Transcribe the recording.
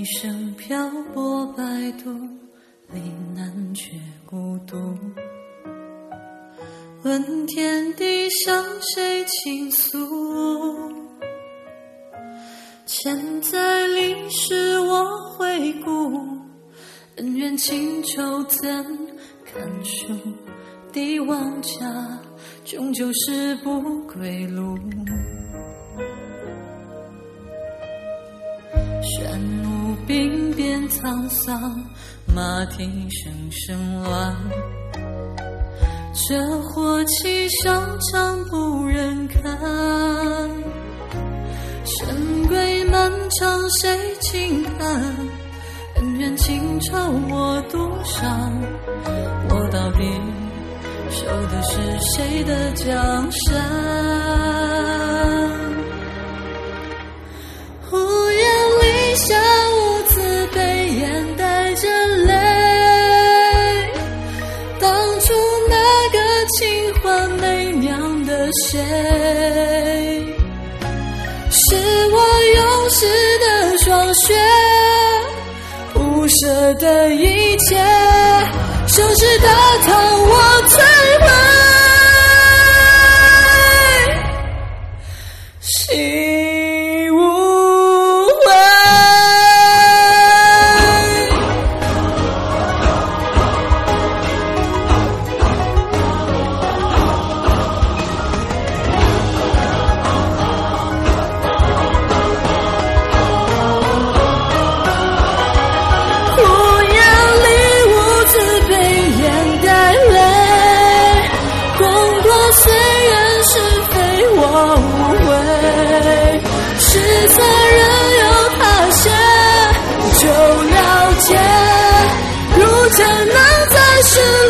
一生漂泊摆渡，罹难却孤独。问天地向谁倾诉？千载历史我回顾，恩怨情仇怎看书？帝王家终究是不归路。玄武兵变沧桑，马蹄声声乱。这火气上场不忍看，神归漫长谁轻看？恩怨情仇我独伤，我到底守的是谁的江山？屋檐立下无字碑，眼带着泪。当初那个清欢媚娘的谁，是我勇士的霜雪，不舍的一切，手指大唐我摧毁。心无悔。屋檐里无字碑，眼带泪，功过虽然是非我无悔，是责任由他写，就了解，如真能在世